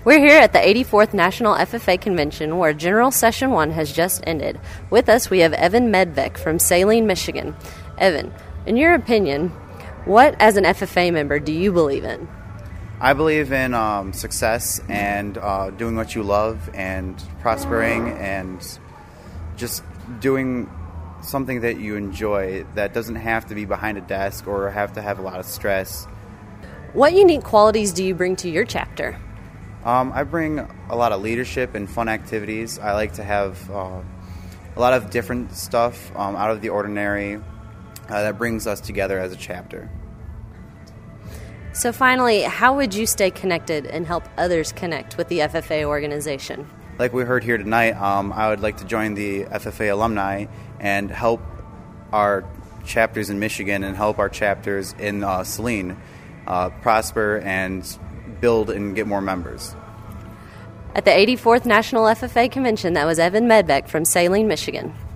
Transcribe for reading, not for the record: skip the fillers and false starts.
We're here at the 84th National FFA Convention where General Session 1 has just ended. With us, we have Evan Medvec from Saline, Michigan. Evan, in your opinion, what as an FFA member do you believe in? I believe in success and doing what you love and prospering and just doing something that you enjoy that doesn't have to be behind a desk or have to have a lot of stress. What unique qualities do you bring to your chapter? I bring a lot of leadership and fun activities. I like to have a lot of different stuff out of the ordinary that brings us together as a chapter. So finally, how would you stay connected and help others connect with the FFA organization? Like we heard here tonight, I would like to join the FFA alumni and help our chapters in Michigan and help our chapters in Saline prosper and build and get more members. At the 84th National FFA Convention, that was Evan Medvec from Saline, Michigan.